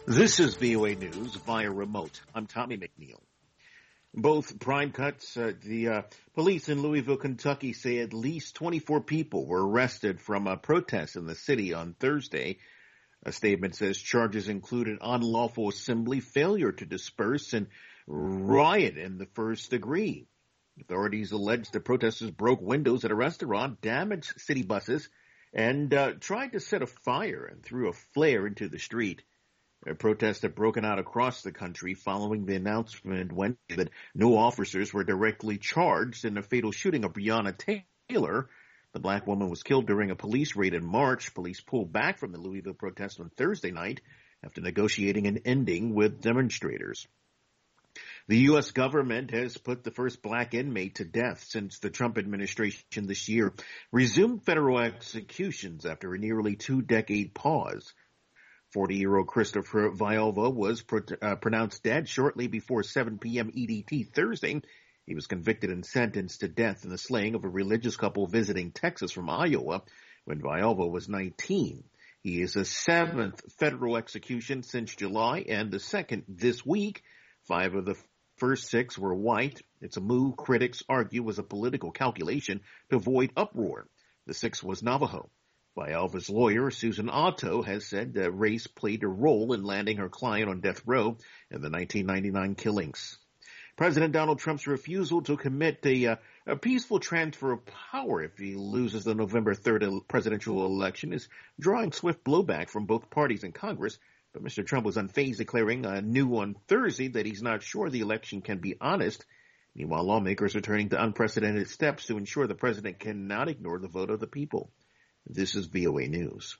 This is VOA News via remote. I'm Tommy McNeil. Both prime cuts. The police in Louisville, Kentucky say at least 24 people were arrested from a protest in the city on Thursday. A statement says charges included unlawful assembly, failure to disperse, and riot in the first degree. Authorities allege the protesters broke windows at a restaurant, damaged city buses, and tried to set a fire and threw a flare into the street. Protests have broken out across the country following the announcement Wednesday that no officers were directly charged in the fatal shooting of Breonna Taylor. The black woman was killed during a police raid in March. Police pulled back from the Louisville protest on Thursday night after negotiating an ending with demonstrators. The U.S. government has put the first black inmate to death since the Trump administration this year resumed federal executions after a nearly two-decade pause. 40-year-old Christopher Villalba was pronounced dead shortly before 7 p.m. EDT Thursday. He was convicted and sentenced to death in the slaying of a religious couple visiting Texas from Iowa when Villalba was 19. He is the seventh federal execution since July and the second this week. 5 of the first 6 were white. It's a move critics argue was a political calculation to avoid uproar. The 6th was Navajo. Villalba's lawyer, Susan Otto, has said that race played a role in landing her client on death row in the 1999 killings. President Donald Trump's refusal to commit a peaceful transfer of power if he loses the November 3rd presidential election is drawing swift blowback from both parties in Congress. But Mr. Trump was unfazed, declaring anew on Thursday that he's not sure the election can be honest. Meanwhile, lawmakers are turning to unprecedented steps to ensure the president cannot ignore the vote of the people. This is VOA News.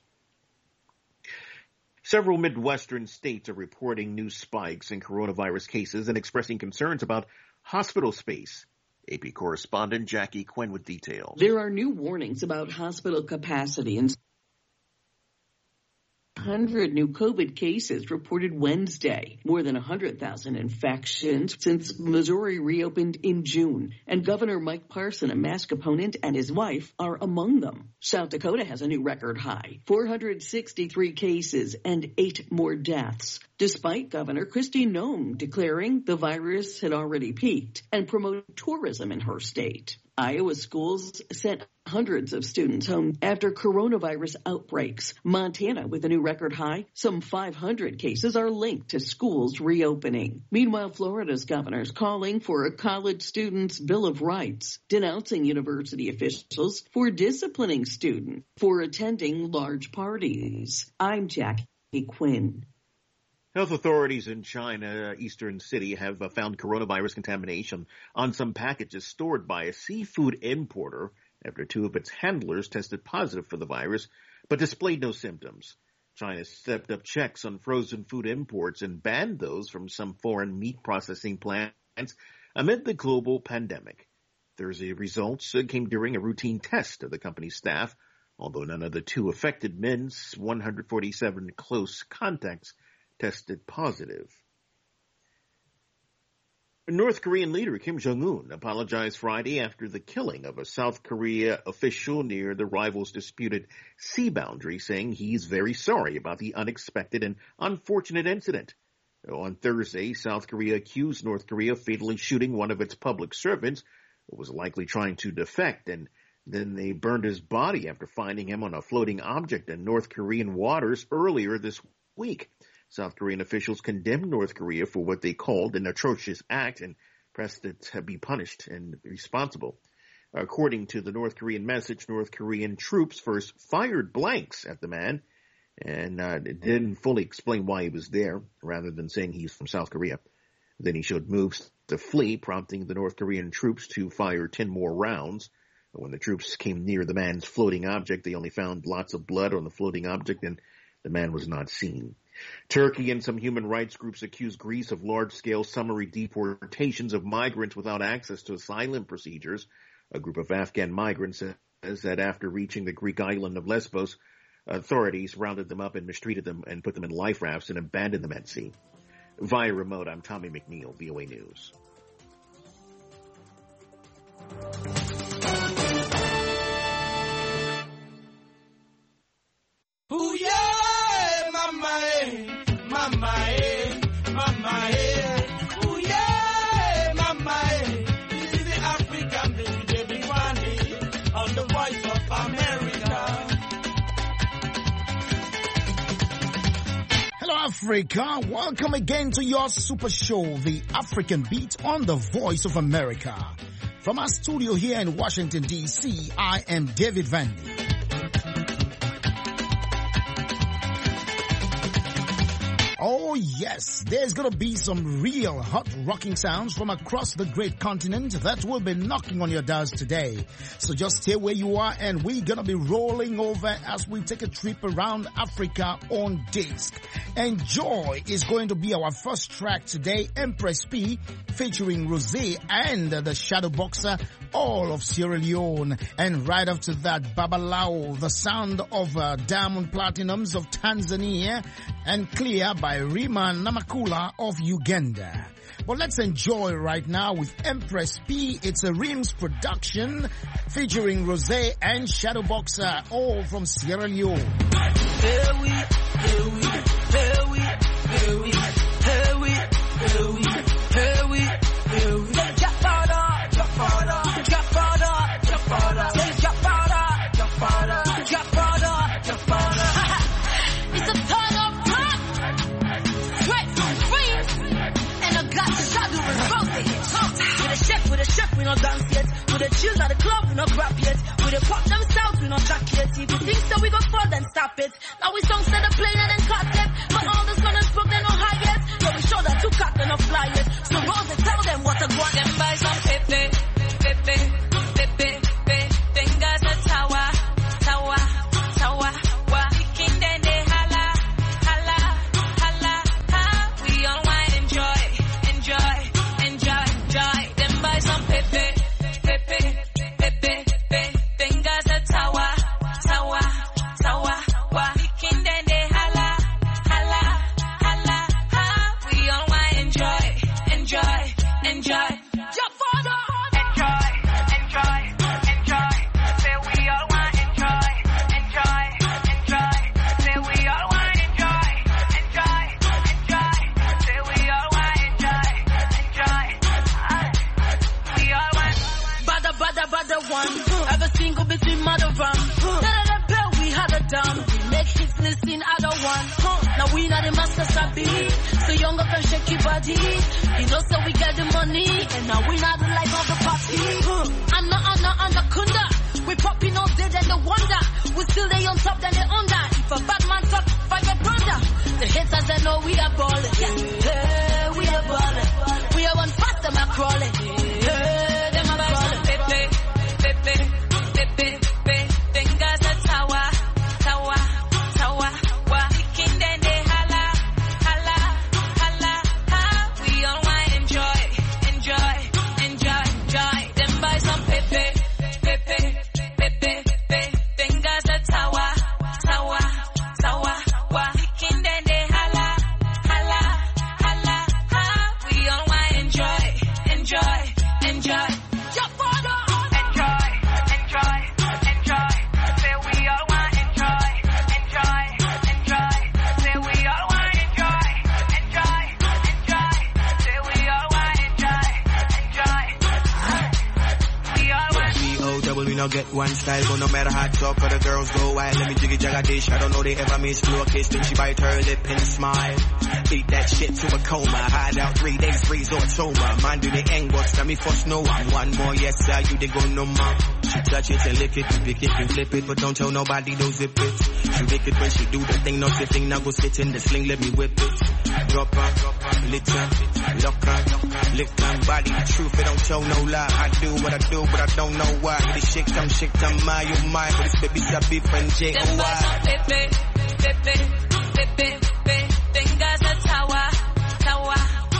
Several Midwestern states are reporting new spikes in coronavirus cases and expressing concerns about hospital space. AP correspondent Jackie Quinn with details. There are new warnings about hospital capacity and 100 new COVID cases reported Wednesday, more than 100,000 infections since Missouri reopened in June. And Governor Mike Parson, a mask opponent, and his wife are among them. South Dakota has a new record high, 463 cases and 8 more deaths, despite Governor Kristi Noem declaring the virus had already peaked and promoted tourism in her state. Iowa schools sent hundreds of students home after coronavirus outbreaks. Montana with a new record high. Some 500 cases are linked to schools reopening. Meanwhile, Florida's governor's calling for a college students' Bill of Rights, denouncing university officials for disciplining students for attending large parties. I'm Jackie Quinn. Health authorities in China, Eastern City, have found coronavirus contamination on some packages stored by a seafood importer after 2 of its handlers tested positive for the virus, but displayed no symptoms. China stepped up checks on frozen food imports and banned those from some foreign meat processing plants amid the global pandemic. Thursday results came during a routine test of the company's staff, although none of the 2 affected men's 147 close contacts tested positive. North Korean leader Kim Jong-un apologized Friday after the killing of a South Korea official near the rivals' disputed sea boundary, saying he's very sorry about the unexpected and unfortunate incident. On Thursday, South Korea accused North Korea of fatally shooting one of its public servants who was likely trying to defect, and then they burned his body after finding him on a floating object in North Korean waters earlier this week. South Korean officials condemned North Korea for what they called an atrocious act and pressed it to be punished and responsible. According to the North Korean message, North Korean troops first fired blanks at the man and didn't fully explain why he was there, rather than saying he's from South Korea. Then he showed moves to flee, prompting the North Korean troops to fire 10 more rounds. When the troops came near the man's floating object, they only found lots of blood on the floating object, and the man was not seen. Turkey and some human rights groups accuse Greece of large-scale summary deportations of migrants without access to asylum procedures. A group of Afghan migrants says that after reaching the Greek island of Lesbos, authorities rounded them up and mistreated them and put them in life rafts and abandoned them at sea. Via remote, I'm Tommy McNeil, VOA News. Ooh, yeah, my mind. Africa. Welcome again to your super show, The African Beat on the Voice of America. From our studio here in Washington, D.C., I am David Vandy. Oh yes, there's gonna be some real hot rocking sounds from across the great continent that will be knocking on your doors today. So just stay where you are and we're gonna be rolling over as we take a trip around Africa on disc. Enjoy is going to be our first track today, Empress P, featuring Rosé and the Shadow Boxer, all of Sierra Leone. And right after that, Babalao, the sound of Diamond Platinums of Tanzania, and Clear by Rima Namakula of Uganda. But let's enjoy right now with Empress P. It's a Rims production featuring Rosé and Shadow Boxer, all from Sierra Leone. Here we, here we, here we, here we, here we, here we, here we, here we. Drop harder, drop harder, drop harder, drop harder. Say drop harder, drop harder, drop harder, drop harder. It's a ton of pop, straight from Freeze, and I got the shadow and Rosé. With a chef, we not dance yet. With the chills at the club, we not grab yet. With the pop themselves, we not jack yet. If you think so, we go fall, then stop it. Now we songs that are playing and then cut them. But all the gunners broke, they no high yet. So we show that two cut, they no fly yet. So Rose, tell them what to want. Them buy some pepe, pepe, pepe, pepe. Fingers a tower, tower, tower. King then they holla, holla, holla, ha. We all want enjoy, enjoy, enjoy, enjoy. Them buy some pepe, pepe, pepe, pepe. Fingers a tower, tower, tower. King then they holla, holla, holla, ha. We all want enjoy, enjoy, enjoy. Jump further. Enjoy, enjoy, enjoy. Say we all want enjoy, enjoy, enjoy. Say we all want enjoy, enjoy, enjoy. Say we all want enjoy, enjoy. We all want. Bada one. Ever single between mother rum. None of the bell we had a dumb. We make hits listening other one. Now we not the master sabi. So younger can shake your body. You know so we get the money. And now we not the life of the party. Anna Kunda. We popping all day then the wonder. We still they on top then they under. If a bad man talk, fire brother. The haters they know we are balling. Yeah, we are balling. We are one faster man crawling. Yeah, them are crawling. Pepe, pepe, pepe. Fingers a tower, tower, tower. King then they holla, holla, holla, ha. We all want enjoy, enjoy, enjoy, enjoy. Them buy some pepe, pepe, pepe, pepe. Fingers a tower, tower, tower. King then they holla, holla, holla, ha. We all want enjoy, enjoy, enjoy. Jump further. Enjoy, enjoy, enjoy. Say we all want enjoy, enjoy, enjoy. Say we all want enjoy, enjoy, enjoy. Say we all want enjoy, enjoy. We all want. B-O-double, we no get one style, but no matter how talk or the girls go wild. Let me jiggy jagga dish, I don't know they ever miss floor kiss. Then she bite her lip and smile. Beat that shit to a coma. Hide out 3 days, resort sober. Mind do the end, what's let me first know I'm one more, yes sir, you they go no more. She touch it and lick it, pick it and flip it, but don't tell nobody don't zip it. She lick it when she do the thing, no sifting, now go sit in the sling, let me whip it. Drop her, lit her, lock her, lick her body, the truth, it don't tell no lie. I do what I do, but I don't know why. This shit, I'm my, oh my, but this baby sabi friend J-O-Y. Pepe, pepe, pepe, pepe. Fingers a tower, tower.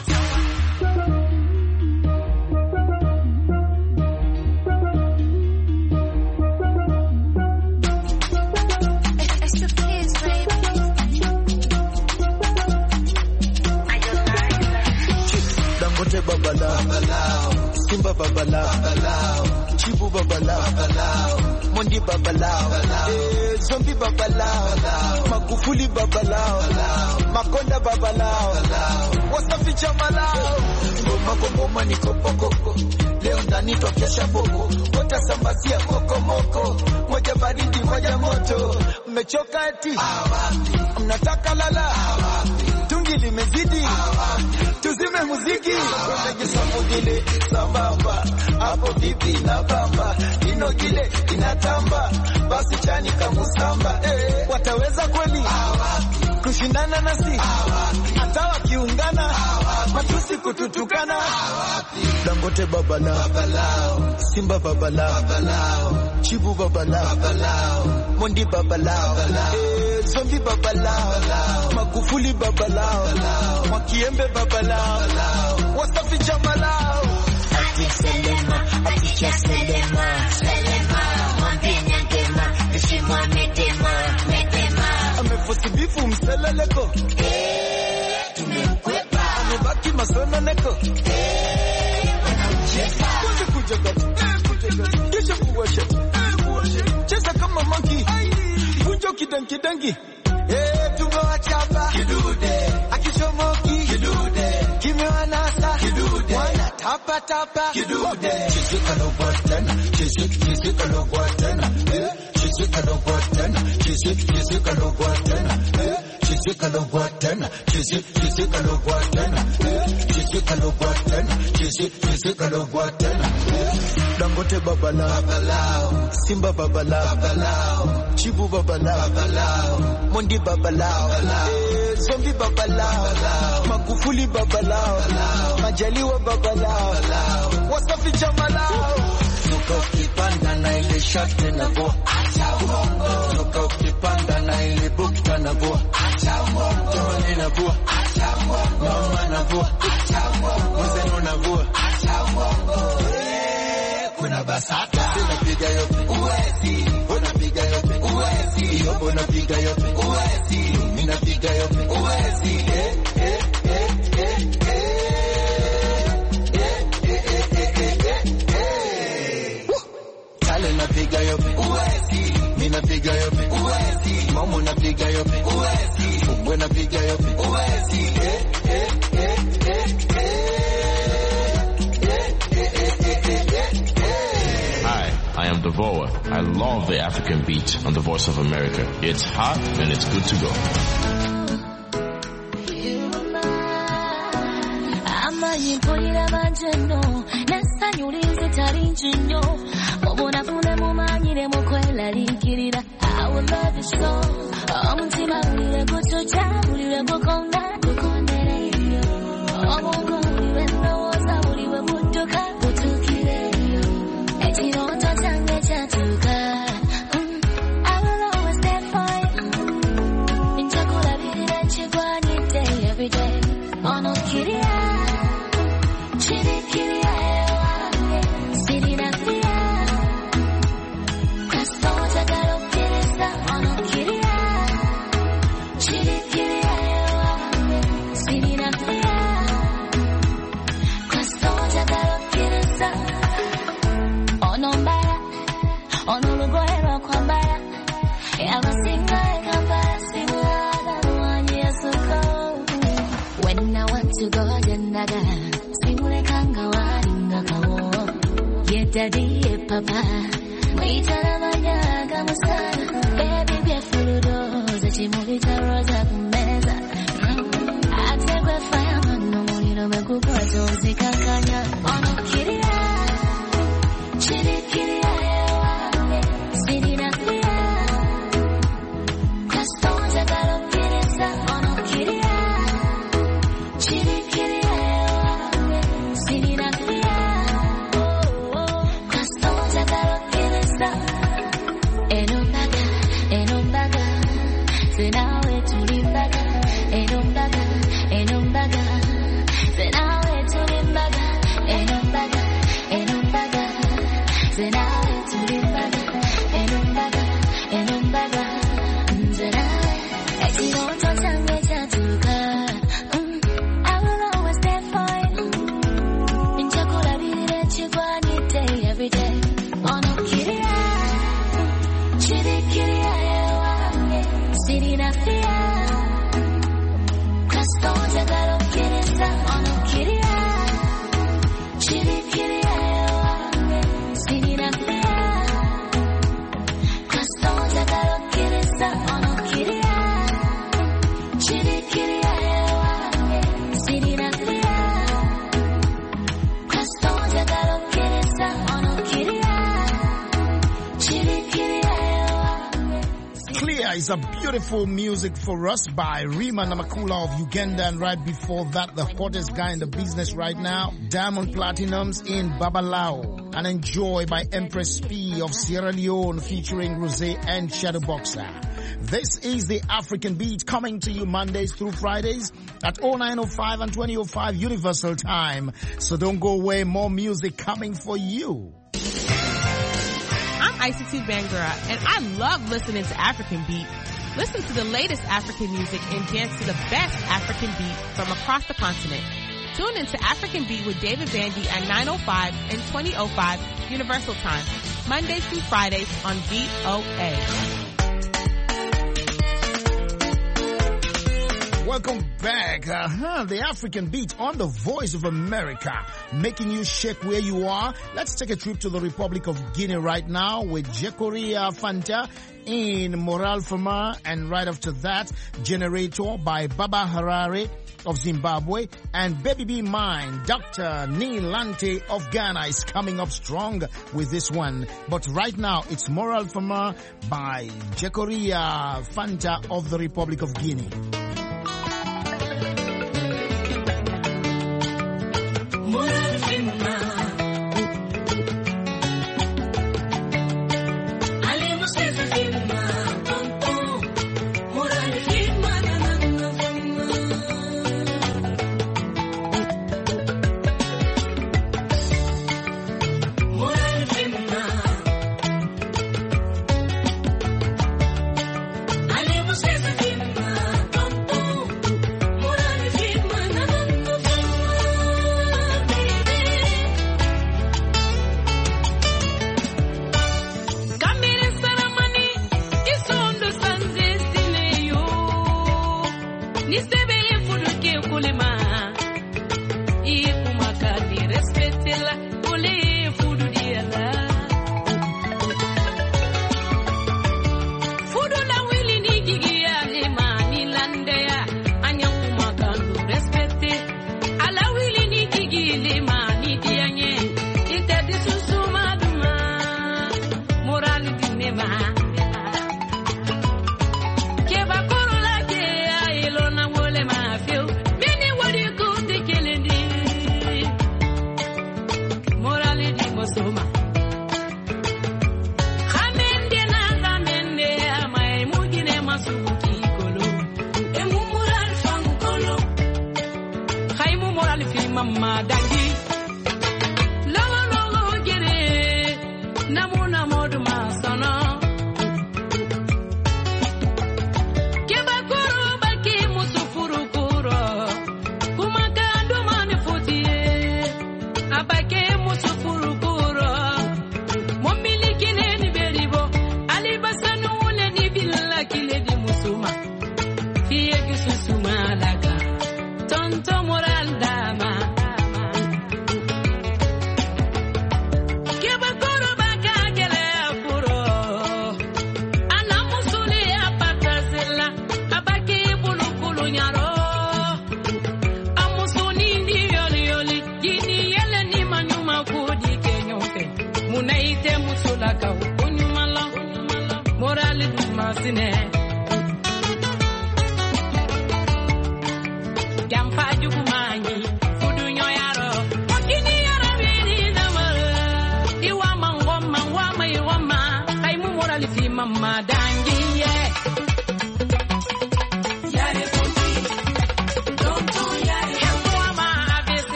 It's the kids, baby. Dangote babalao, Simba babalao, Chibu babalao, Mondi babalao, Zombie babalao, Magufu Magufuli babalao, Makonda babalao, Wasafi chamalao. Ngoma niko pokoko, leo ndani tokesha boko, watasambazia kokomoko, moja baridi moja moto. Mmechoka eti? Mnataka lala? Tungi limezidi, tuzime muziki. Unajisambugile sambamba, hapo bibi na bamba, ino gile inatamba, basi chani kamusamba. Wataweza kweli kushindana nasi? Hata wakiungana matusi kututukana. Dangote babalao, Simba babalao, Chibu babalao, Mondi babalao, Zombi babalao, Magufuli babalao, Mwakiembe babalao, Wasafi chamalao. Ati Selema, ati cha Selema, Mwambia ngema, Nishimwa medema. Amefosi bifu mseleleko, Tumemkwepa, amebaki masononeko, wanamcheka. kuja gati, kisha kuwasha, cheza kama monkey, kunjo kidangi, tumewachapa kidude, akichomoki kidude, kimewanasa kidude, wana tapa kidude. Chizika no button, chizika no button, chizika no button, chizika no button, chizika no button, chizika no button, chizika no button, chizika no button. Dangote babalao, Simba babalao, Chibu babalao, Mondi babalao, Zombi babalao, Magufuli babalao, Majaliwa babalao, Wasafi chamalao. Zuka ukipanda na ile shati na bo, acha uongo. Zuka ukipanda na ile bukta na bo, acha uongo. Tawani na bo, acha uongo. Mama na bo, acha uongo. Mzeno na bo, acha uongo. Kuna basata, unapiga yote, uwezi. Unapiga yote, uwezi. Yobo unapiga yote, uwezi. Minapiga yote, uwezi. Kale napiga yote, uwezi. Minapiga yote, uwezi. Mamo napiga yote, uwezi. Fungwe napiga yote, uwezi. I am Devoa. I love the African beat on the Voice of America. It's hot and it's good to go. I will love you so. Daddy, papa, we tell them I got my son. Baby, be full of doors that you move it a rosa mesa. I take a fireman, no more, you know, make a person sick and kanya. On a kitty, chili, city, Nafia. Custom, I got a kitty, on a kitty, chili, city, Nafia. City, Nafia. Is a beautiful music for us by Rima Namakula of Uganda, and right before that, the hottest guy in the business right now, Diamond Platinums in Babalao, and Enjoy by Empress P of Sierra Leone featuring Rosé and Shadowboxer. This is the African Beat coming to you Mondays through Fridays at 0905 and 2005 Universal Time. So don't go away, more music coming for you. I'm Isatu Bangura, and I love listening to African Beat. Listen to the latest African music and dance to the best African beat from across the continent. Tune into African Beat with David Bandy at 9:05 and 20:05 Universal Time, Mondays through Fridays on VOA. Welcome back. The African Beat on the Voice of America, making you shake where you are. Let's take a trip to the Republic of Guinea right now with Jekoria Fanta in Moral Fama, and right after that, Generator by Baba Harare of Zimbabwe, and Baby Be Mine, Dr. Nilante of Ghana is coming up strong with this one. But right now, it's Moral Fama by Jekoria Fanta of the Republic of Guinea.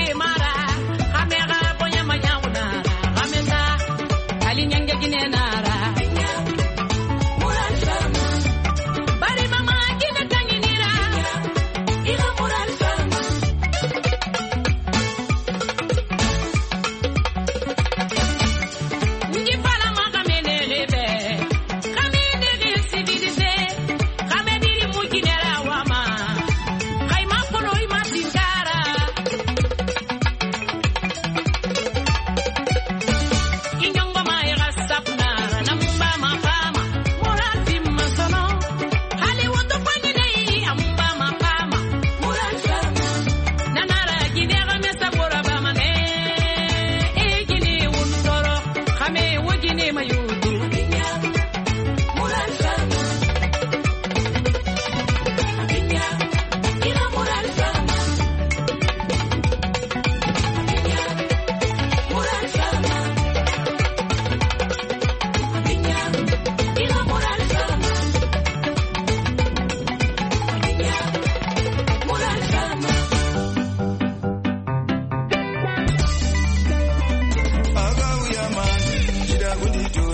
Nara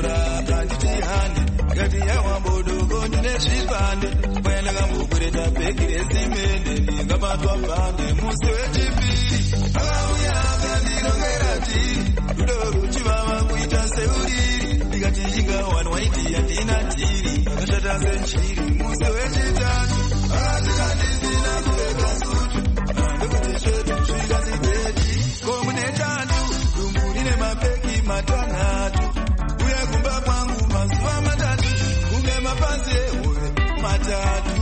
akandora akanditi hande akati yawambodogo ndine zvipande kwaendaka mukureta bhegi resimende ndingabatwa bhande musi wechipiri akauya akandirongera tiri rudo ruchivava kuita seuriri ndikati ingawanwaiti handina tiri akashata senchiri musi wechitatu akatikandisina kupfeka sutu ndekuti svetu zvikazibhedi komune tatu dumbu rine mapeki matanhatu uya kumba kwangu mazuva matatu kunge mapazi ehove matatu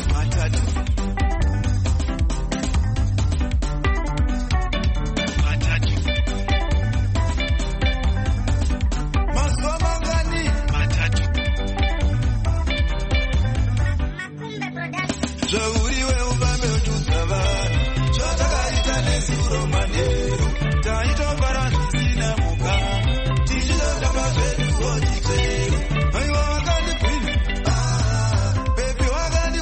mazuva mangani matatu zvauriwe ufambe utudza vanhu zvatakaita nezuro manheru taitogara zvisina mukana tichitotamba zvedu wotitero aiwa wakandipinda bebi wakandi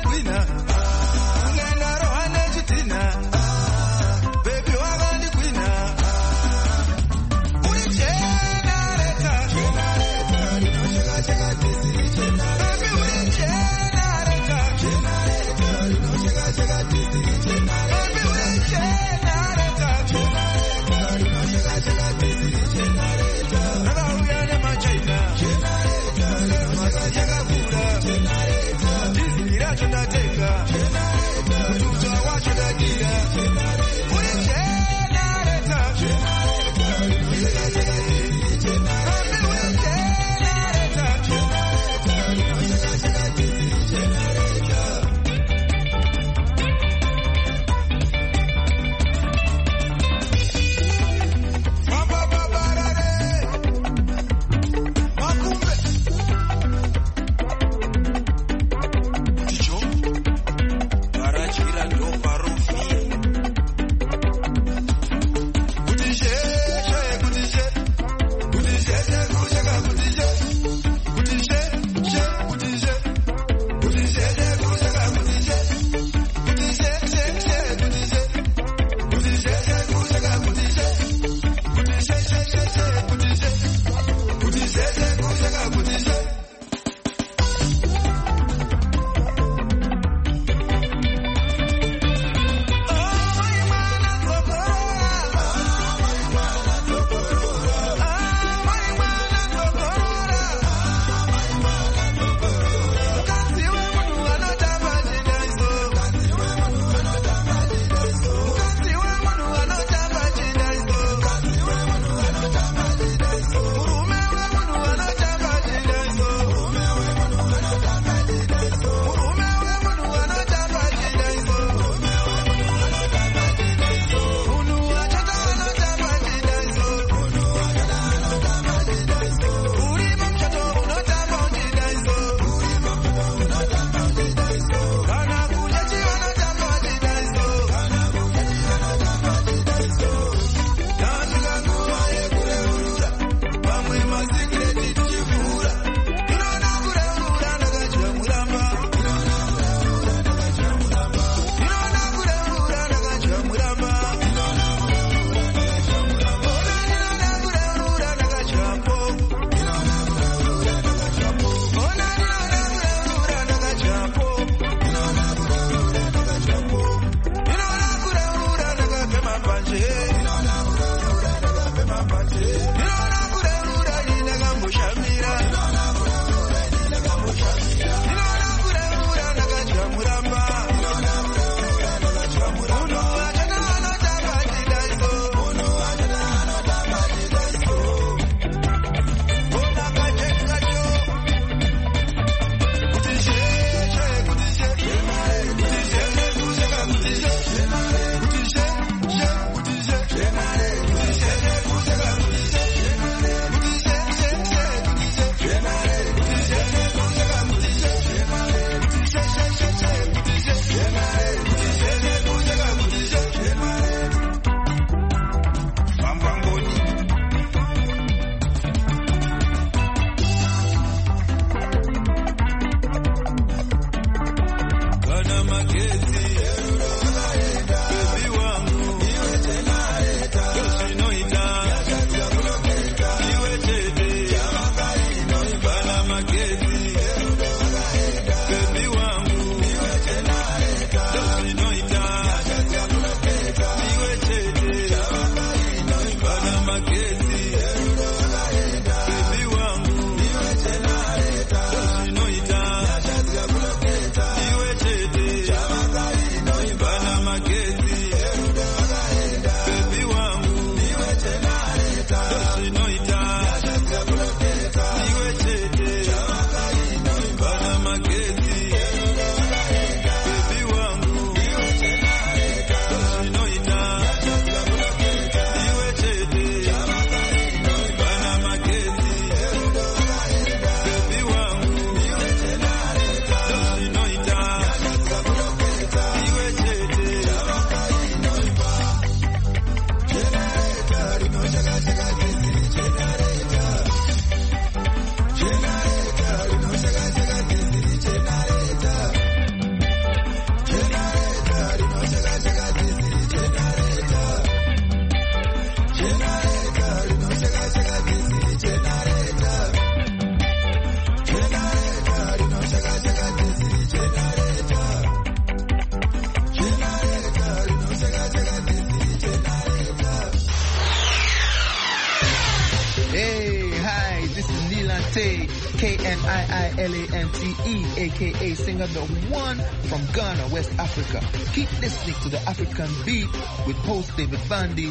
Kniiilante, aka singer the one from Ghana, West Africa. Keep listening to the African Beat with host David Vandy.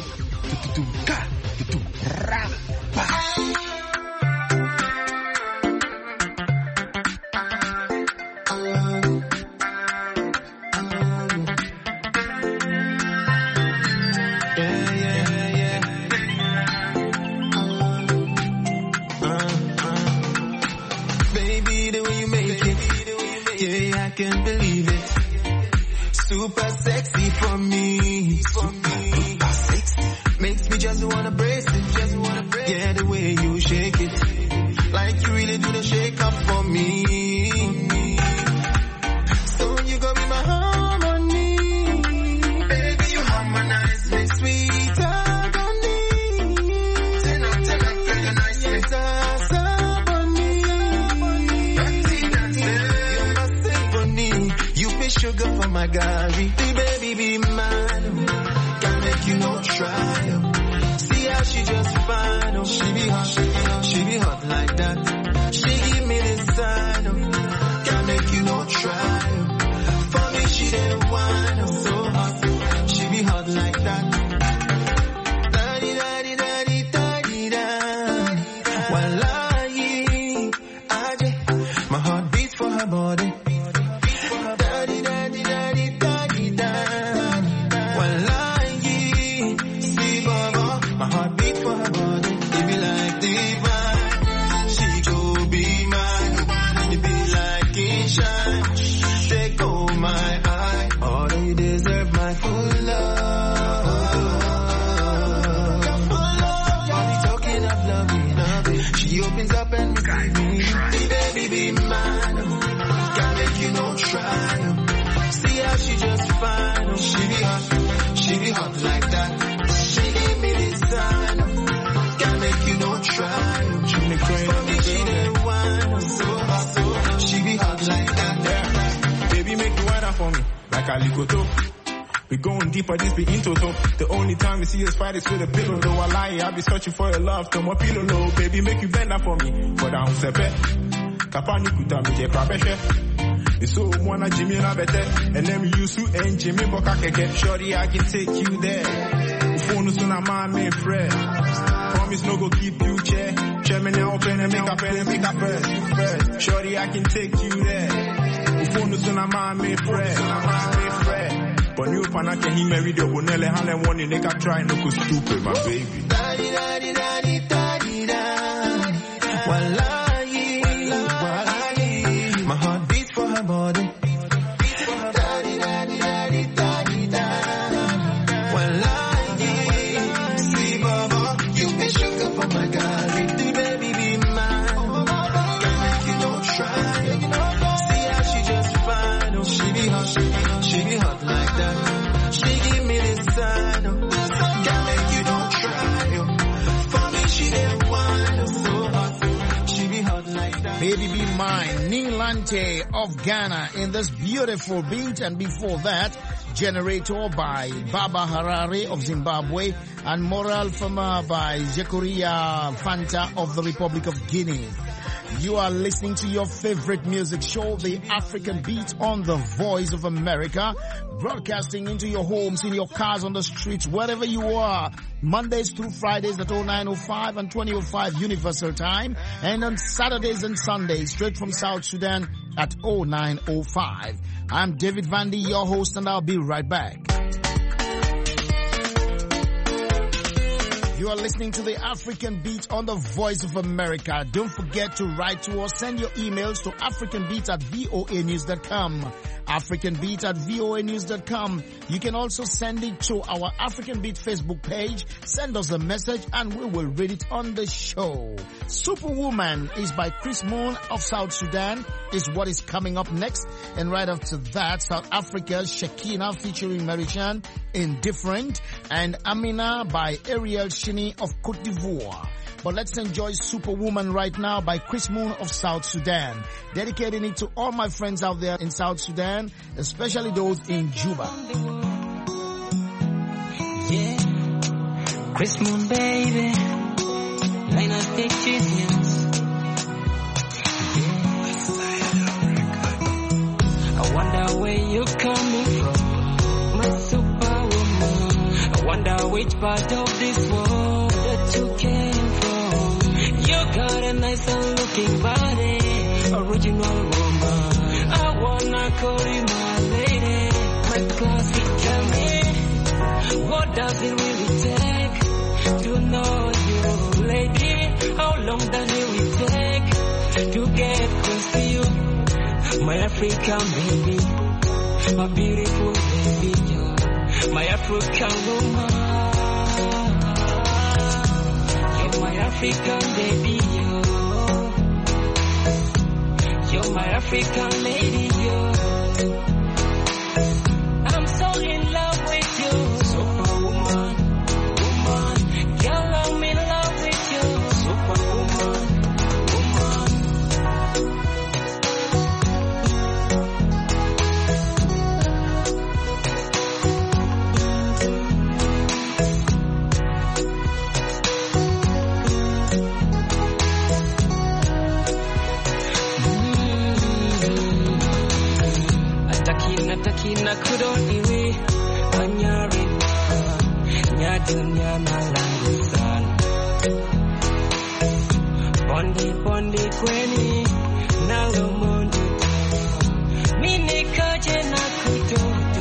Can't believe it. Super sexy for me. Super sexy. Makes me just wanna brace it. Yeah, the way you shake it. Like you really do the shake up for me. So you gon' be my harmony. Baby, you harmonize me. Sweet agony. Ten out, feel you nice. Sugar for my Gary, baby be mine. Can't make you no try. See how she just fine. She be hot like that. She give me the sign. Can't make you no try. For me she the one, so hot. She be hot like that. Daddy, daddy, daddy, daddy, daddy. Wallahi, aje. My heart beats for her body. See how she just fine. She be hot like that. She give me this sign. Can't make you no try. She make cry. For me she the one. So hot. She be hot like that. Yeah. Baby make the weather for me like a ligoto. We going deeper, this be in total. The only time you see us fight is with a pillow. Though I lie, I be searching for your love. Come up pillow low. Baby make you bend that for me. For down sepe. Kapani kuta me je krabeshe. So wanna Jimmy na better, and then you su and Jimmy Boka keke. Shorty, I can take you there. Phone suna man me friend. Promise no go keep you chair. Chairman now open and make up first. Shorty, I can take you there. Phone suna man me friend. But you pana can he marry the Bonelle Halen one in nigga try no go stupid, my baby. Daddy, daddy, daddy, daddy, daddy. Wallahi, my heart beats for her body. Daddy, daddy, daddy, daddy, daddy. Wallahi, see Baba, you be sugar for my Gary. The baby be mine. Can't make you no try. See how she just fine. She be hot like that. She give me this sign. Can't make you no try. For me she the one. So hot. She be hot like that. Baby Be Mine, Nilante of Ghana in this beautiful beat, and before that, Generator by Baba Harare of Zimbabwe, and Moral Fama by Zekuria Fanta of the Republic of Guinea. You are listening to your favorite music show, The African Beat, on the Voice of America, broadcasting into your homes, in your cars, on the streets, wherever you are, Mondays through Fridays at 09:05 and 20:05 Universal Time, and on Saturdays and Sundays straight from South Sudan at 09:05. I'm David Vandy, your host, and I'll be right back. You are listening to The African Beat on the Voice of America. Don't forget to write to us. Send your emails to africanbeat@voanews.com. africanbeat@voanews.com. You can also send it to our African Beat Facebook page. Send us a message and we will read it on the show. Superwoman is by Chris Moon of South Sudan is what is coming up next. And right after that, South Africa's Shakina featuring Marishan, Indifferent, and Amina by Ariel Shini of Cote d'Ivoire. But let's enjoy Superwoman right now by Chris Moon of South Sudan. Dedicating it to all my friends out there in South Sudan, especially those in Juba. Yeah, Chris Moon baby, Linus Dick Genius. which part of this world that you came from. You got a nice and looking body, original woman. I wanna call you my lady, my classic. Tell me, what does it really take to know you, lady? How long does it really take to get close to you? My African baby, my beautiful baby, my African woman. You're my African baby, you're my African lady, I'm so in love with you, superwoman, woman. Girl, I'm in love with you, superwoman, woman. Atakina kudoniwe anyarina nyadunya malangu sana Bondi kweni nalomondo mini kaje na kutoto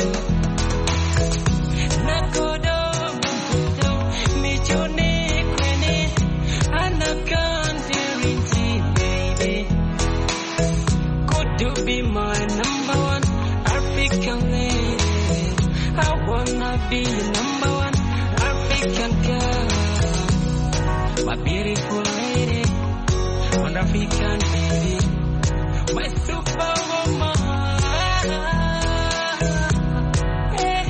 nakodo michone kweni anakandirinti baby. Could you be my number one African lady? I wanna be your number one African girl, my beautiful lady, an African lady, my superwoman. Hey.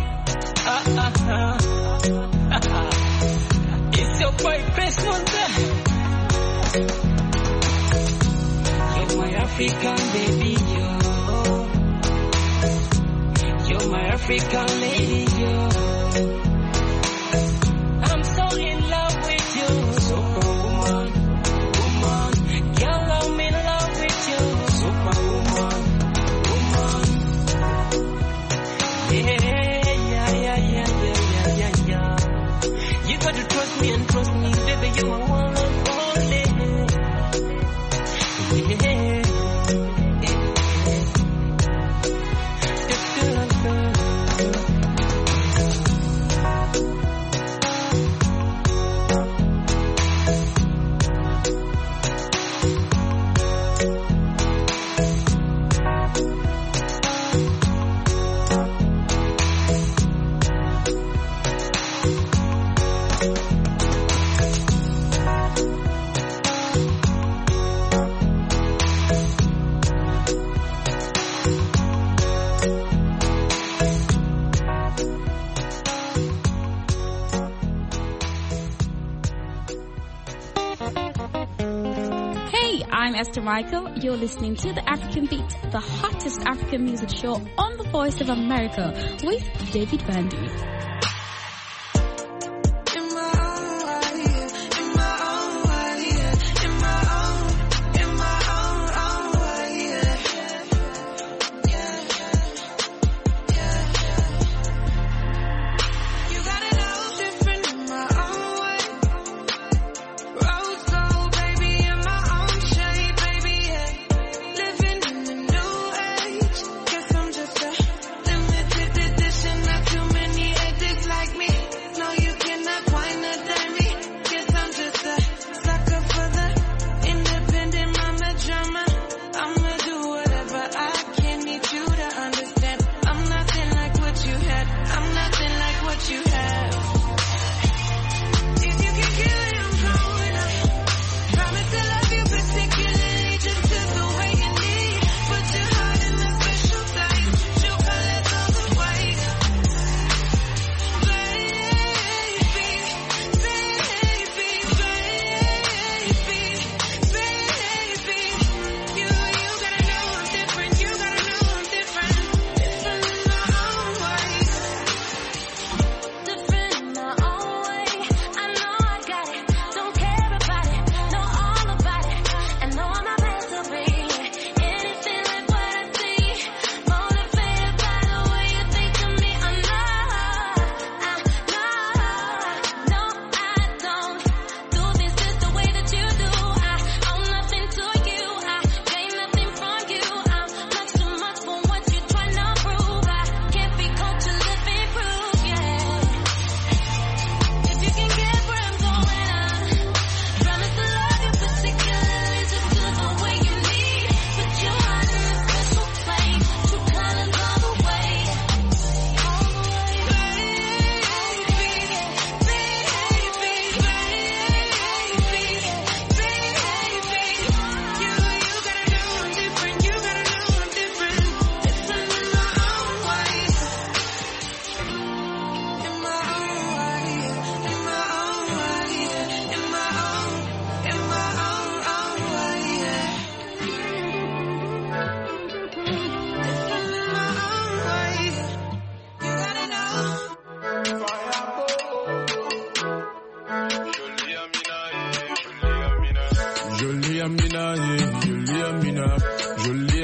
It's your boy Chris Monte. You're my African baby, you're my African lady, I'm so in love with you, superwoman, woman. Girl, I'm in love with you, superwoman, woman. Yeah. You got to trust me and trust me, baby, you are one and only. Yeah. I'm Esther Michael. You're listening to The African Beat, the hottest African music show on the Voice of America with David Bandu. Limited edition, not too many editions.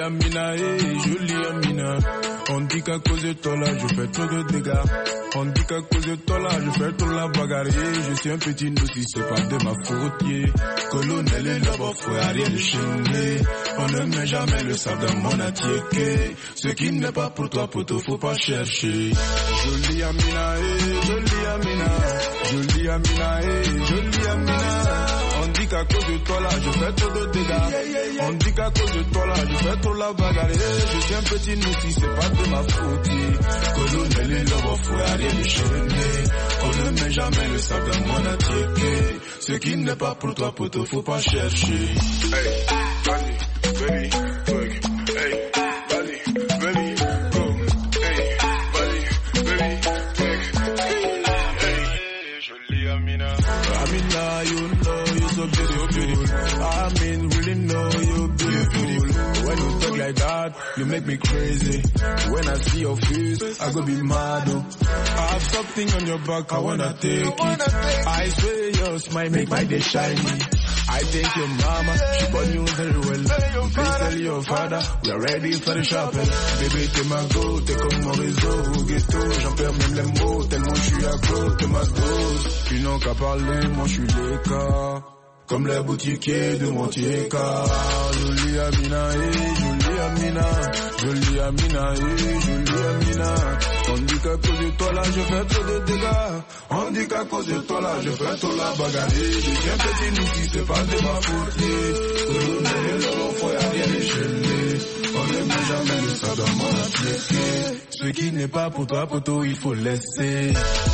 Amina, jolie Amina. On dit qu'à cause de toi là, je fais trop de dégâts. On dit qu'à cause de toi là, je fais trop la bagarre. Je suis un petit si c'est pas de ma faute. Colonel et l'homme, frère, Ariel Chenley. On ne met jamais le sable dans mon attiéké. Ce qui n'est pas pour toi, poto, faut pas chercher. Jolie Amina, jolie Amina. Jolie Amina, jolie Amina. On dit qu'à cause de toi là, je fais trop de dégâts. On dit qu'à cause de toi là, je fais trop la bagarre. Je suis un petit si c'est pas de ma faute. Colonel et l'homme, frère, Ariel Chenley. On ne met jamais le sable dans mon attiéké. Ce qui n'est pas pour toi, poto, faut pas chercher. Hey, baby, work. Hey, baby, go. Hey, baby, work. Hey, jolie Amina. Amina, you know you're so beautiful. I mean, really know you're beautiful. When you talk like that, you make me crazy. When I see your face, I go be mad. I have something on your back, I wanna take it. I swear your smile make my day shiny. I thank your mama, she born you very well. Please tell your father, we are ready for the shopping. Bébé, t'es ma go, t'es comme mon réseau. Ghetto, j'en perds même les mots, tellement je suis accro, t'es ma dose. Ils n'ont qu'à parler, moi je suis l'écart. Comme les boutiquiers de Montier-Car. Jolie Amina, jolie Amina. Jolie Amina, jolie Amina. On dit qu'à cause de toi là, je fais trop de dégâts. On dit qu'à cause de toi là, je fais trop la bagarre. Je suis un petit outil, c'est pas de ma faute. Colonel, l'homme, faut y'a rien échelé. On ne met jamais le sang dans mon appliqué. Ce qui n'est pas pour toi, poto, il faut laisser.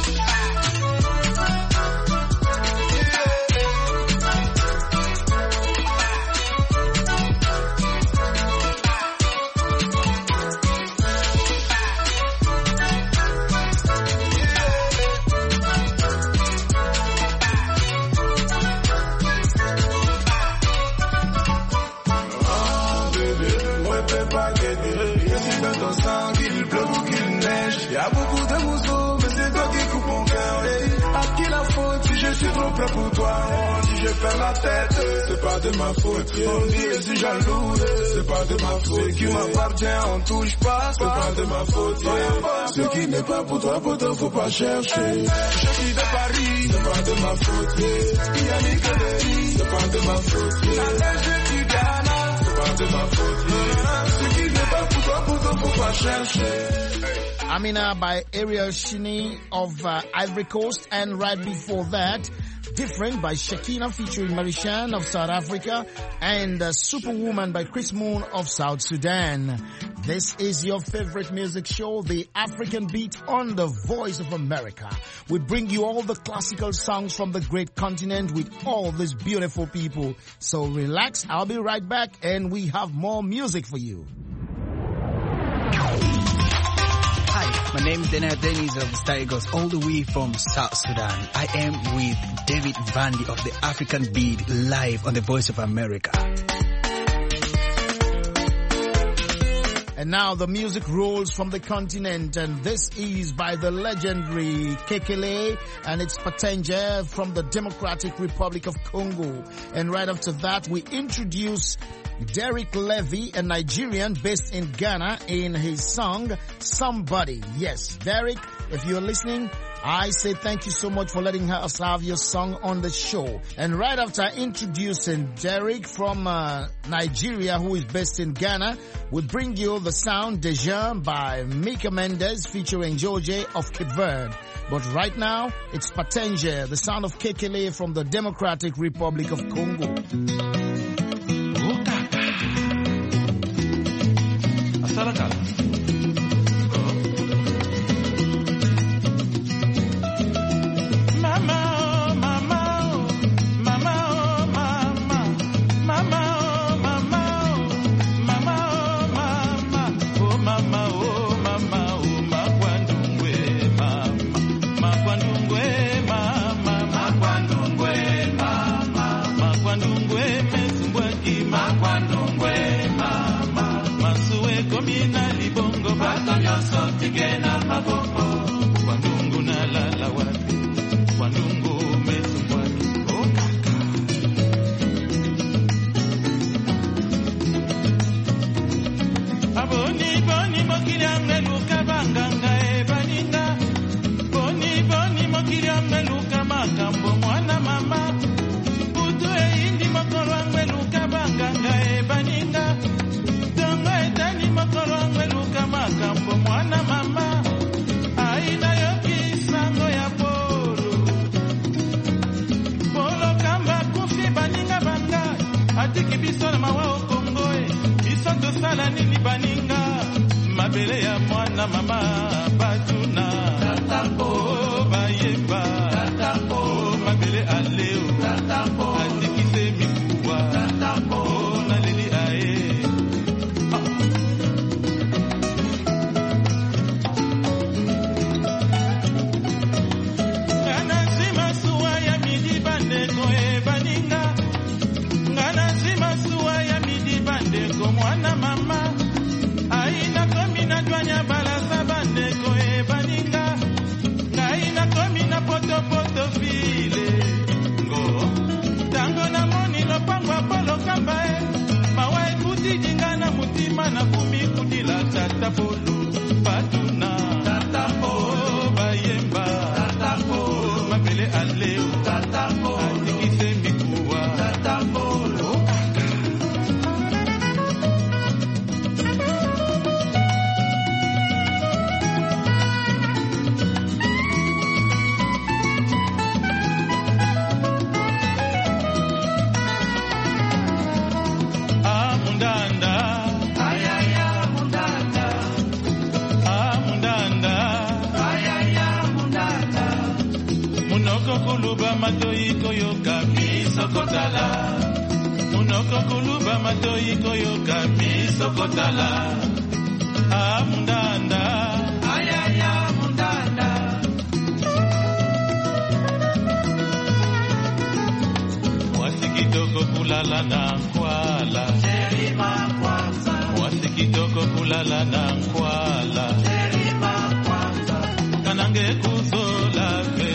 Il y a beaucoup de mousseaux, mais c'est toi qui coupe mon cœur. À qui la faute si je suis trop près pour toi? On dit je perds la tête, c'est pas de ma faute. On dit je suis jaloux, c'est pas de ma faute. Ce qui m'appartient, on touche pas, c'est pas de ma faute. Ce qui n'est pas pour toi, poto, faut pas chercher. Je suis de Paris, c'est pas de ma faute. Yannick Delis, c'est pas de ma faute. Je suis Ghana, c'est pas de ma faute. Ce qui n'est pas pour toi, poto, faut pas chercher. Amina by Ariel Chenley of Ivory Coast, and right before that, Different by Shekina featuring Marishan of South Africa, and Superwoman by Chris Moon of South Sudan. This is your favorite music show, The African Beat, on the Voice of America. We bring you all the classical songs from the great continent with all these beautiful people. So relax, I'll be right back, and we have more music for you. Hi, my name is Dana Dennis of the Star Eagles, all the way from South Sudan. I am with David Vandy of the African Beat, live on the Voice of America. And now the music rolls from the continent, and this is by the legendary Kekele, and it's Patenje from the Democratic Republic of Congo. And right after that, we introduce Derek Levy, a Nigerian based in Ghana, in his song, Somebody. Yes, Derek, if you're listening, I say thank you so much for letting us have your song on the show. And right after introducing Derek from Nigeria, who is based in Ghana, we bring you the sound Deja by Mika Mendes featuring George of Cape Verde. But right now, it's Patenje, the sound of Kekele from the Democratic Republic of Congo. Combina Boni boni mokili angeluka banganga baninga. Boni boni mokili angeluka makambo mwana mama. Butu indi mokolo angeluka banganga baninga. Tongo etani mokolo angeluka makambo mwana mama. Aina yoki sango ya polo. Polo kamba kufi baninga banga. Atiki biso na mawa okongoe. Biso tosala nini baninga. Mabele ya mwana mama batuna. Tatambo bayemba. Tatambo mabele aleo. Tatambo atikise mikuwa. Tatambo naleli ae. Ngana sima suwa ya midi bandeko baninga. Ngana sima suwa ya midi bandeko mwana mama. Aina komi na dwanya balasa bandeko baninga. Aina komi na poto poto file. Ngo tango na moni lopangwa polo kambae. Mawa ikuti jingana mutima na kumi kudila tata polu. Patuna tatambo bayemba. Tatambo mabele aleo. Tatambo atikise mikuwa. Tatambo kuluba matoi koyoka misokotala. Munoko kuluba matoi koyoka misokotala. Mundanda. Ayaya mundanda. Mwasi kitoko kulala na nkwala. Serima kwanza. Mwasi kitoko kulala na nkwala. Serima kwanza. Kanange kuzola fe.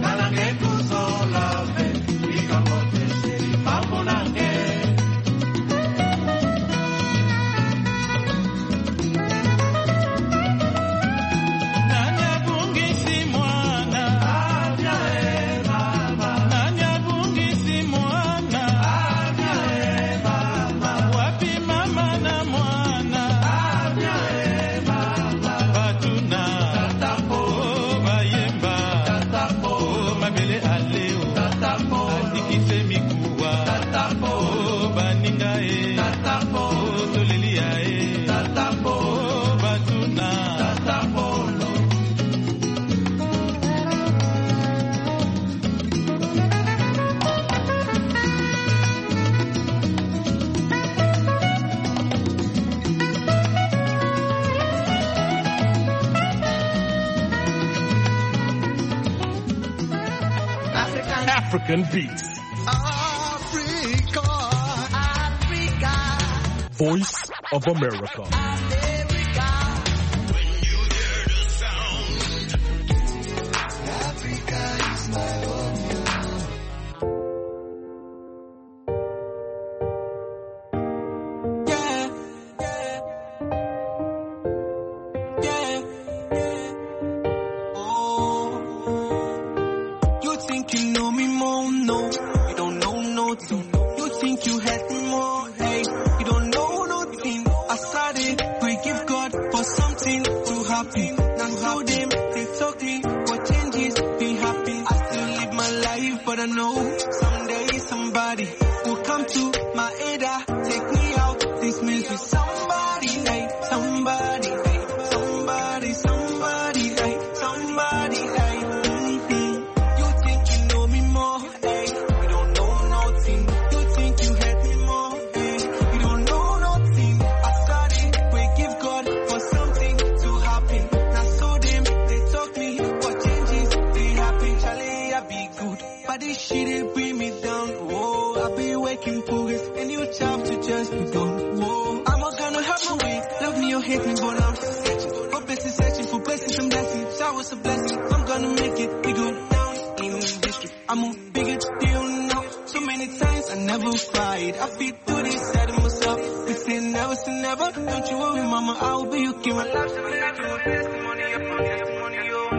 African Beats. Africa, Africa. Voice of America. When you hear the sound, Africa is my home. Yeah, yeah, yeah. Oh, you think you know me more? No, you don't know nothing. You think you had me more? Hey, you don't know nothing. I started, we give God for something to happen. Now so them, they talking, what changes be happen. I still live my life, but I know someday somebody will come to my aid. Take me out, this means with somebody, hey, somebody, hey, somebody, somebody, hey, somebody, hey. You think you know me more, hey, you don't know nothing. You think you hate me more, hey, you don't know nothing. I started, we give God for something to happen. Now so them, they talk me, what changes, they happen. Charlie, I be good, but this shit, they bring me down. Whoa, I be waking progress, and you chop to just be gone. Whoa, I'm not gonna have my way, love me or hate me, but I'm searching for blessings, searching for blessings and blessings. Showers of blessings, I'm gonna make it. We go down in the district, I'm a bigger deal now. So many times I never cried, I feel to this side of myself, we say never was never. Don't you worry, mama, I'll be your king. My life's a testimony upon testimony.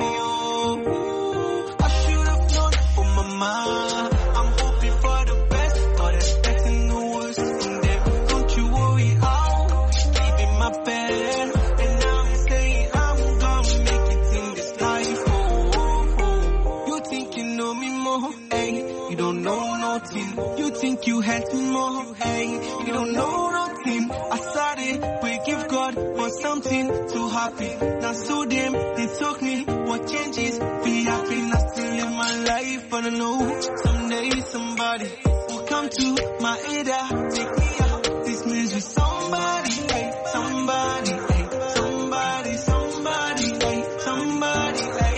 Oh, I should have known for mama. I'm hoping for the best, but expecting the worst from them. Don't you worry, I'll keep in my bed. And I'm saying I'm gonna make it in this life. Oh. You think you know me more, hey? You don't know nothing. You think you had me more, hey? You don't know nothing. I started, we give God for something to happy. Now so them, they took me, what changes? Be happy, not still in my life. But I know someday somebody will come to my aid, take me out this misery. Somebody, hey, somebody, hey, somebody, somebody, hey, somebody, hey.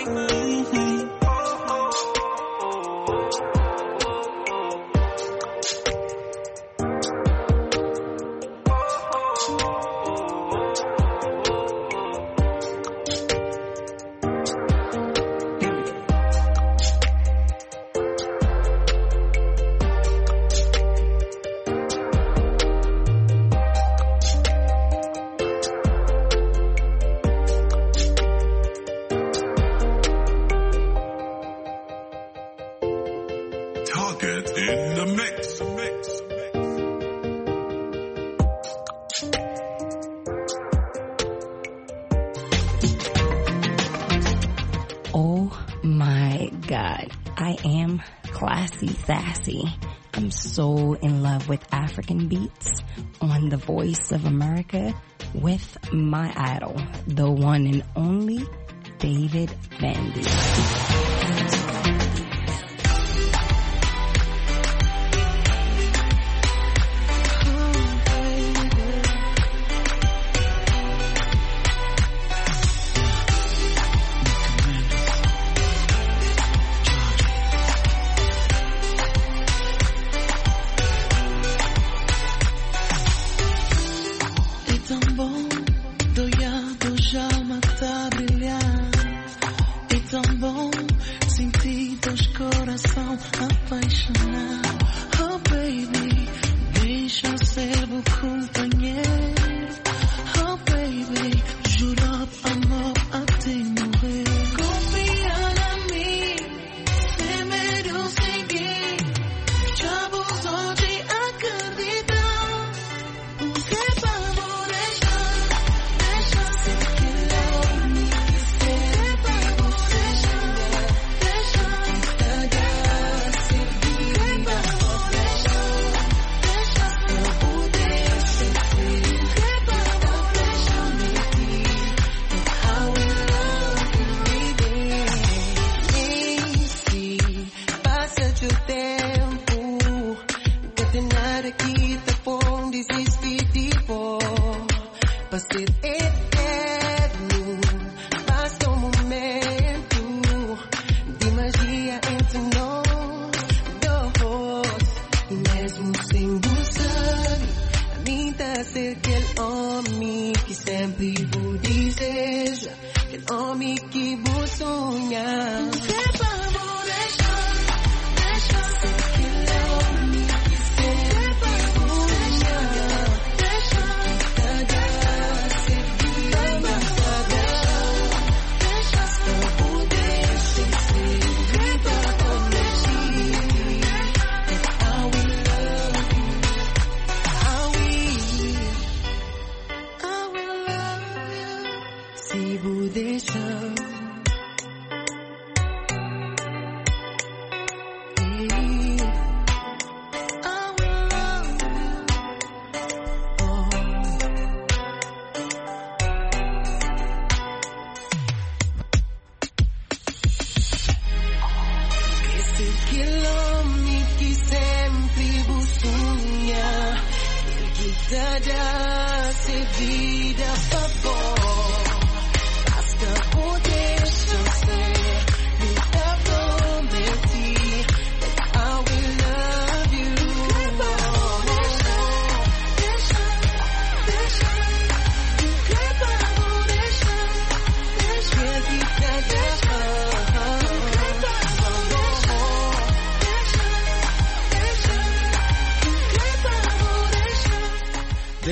Target in the mix. Oh my God, I am classy sassy. I'm so in love with African beats on the Voice of America with my idol, the one and only David Vandy.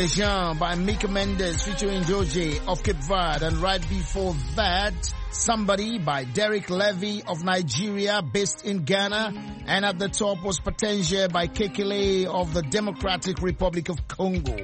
Dejan by Mika Mendes featuring Georgie of Cape Verde. And right before that, Somebody by Derek Levy of Nigeria based in Ghana. And at the top was Potentia by Kekele of the Democratic Republic of Congo.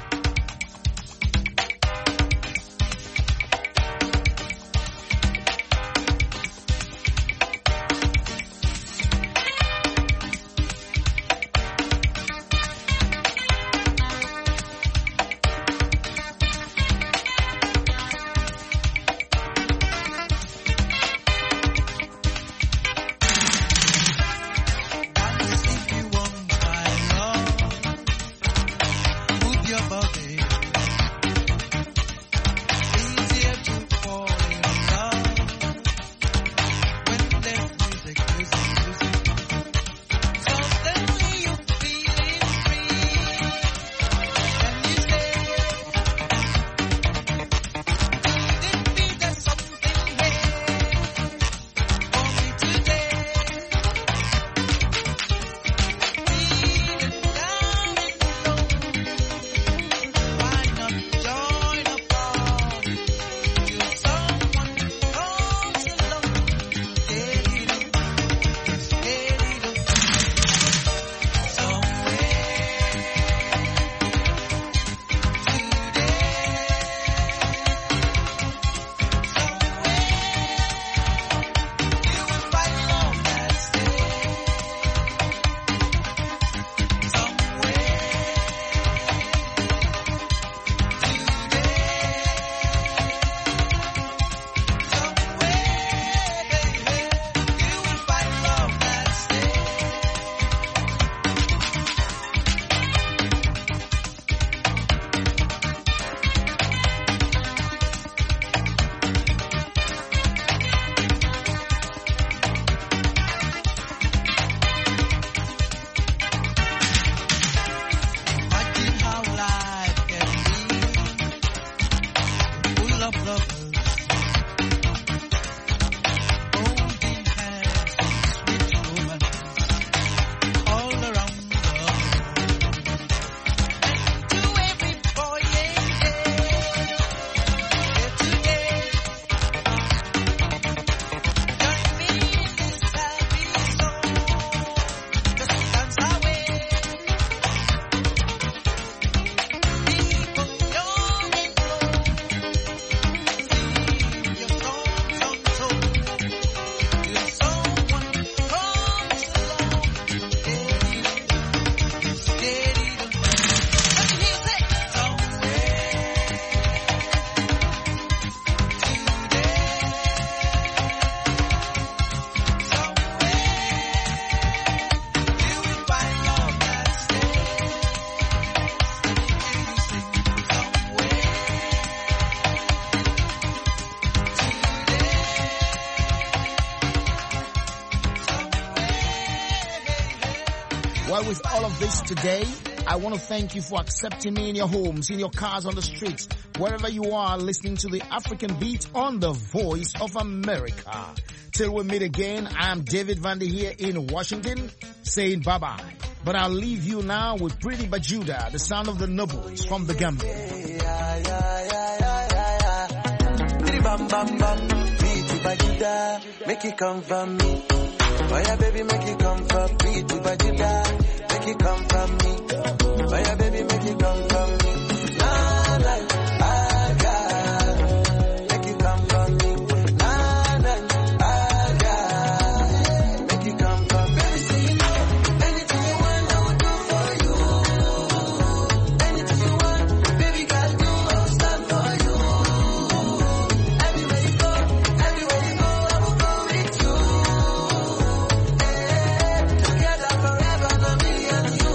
Well, with all of this today, I want to thank you for accepting me in your homes, in your cars, on the streets, wherever you are listening to the African Beat on the Voice of America. Till we meet again, I'm David Vandy here in Washington saying bye-bye. But I'll leave you now with Pretty Bajuda, the sound of the nobles from the Gambia. Bam bam bam, Pretty Bajuda, make it come from me. Oh yeah, baby, make it come from Pretty Bajuda, make it come from me. Oh yeah, baby, make it come from me. Nah, nah, ah, yeah. Make it come from me. Nah, nah, ah, yeah. Make it come from me. Baby, say you know, anything you want, I will do for you. Anything you want, baby, girl, do, I'll stand for you. Everywhere you go, I will go with you. Together forever, not me and you.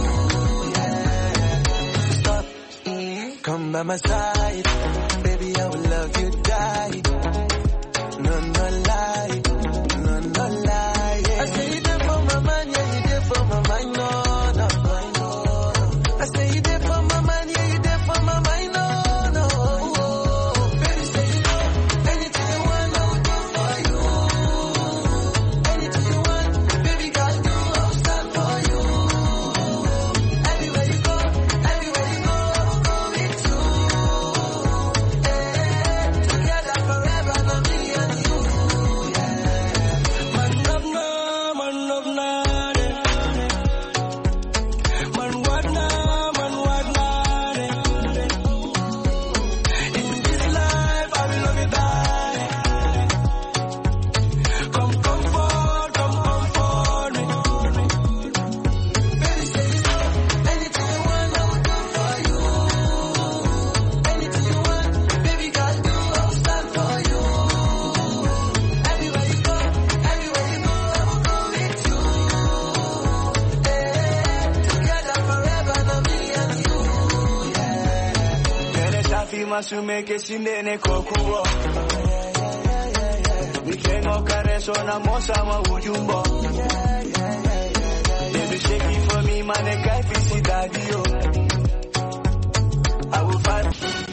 Stop, come by my side, baby, I will love you, die. No, no lie, no, no lie. Yeah. I say you there for my man, yeah, you there for my mind, no, no, no. I say you there for my man, yeah, you there for my mind, no, no. Baby, say you know, anything you want, I will do for you. Anything you want, baby, girl, do, I'll stand for you. Everywhere you go, I will go with fi masume ke sinene kokuo. Mikengo kareso na mosa wa ujumbo. Baby shake it for me, man, I can't see daddy, yo. I will fight.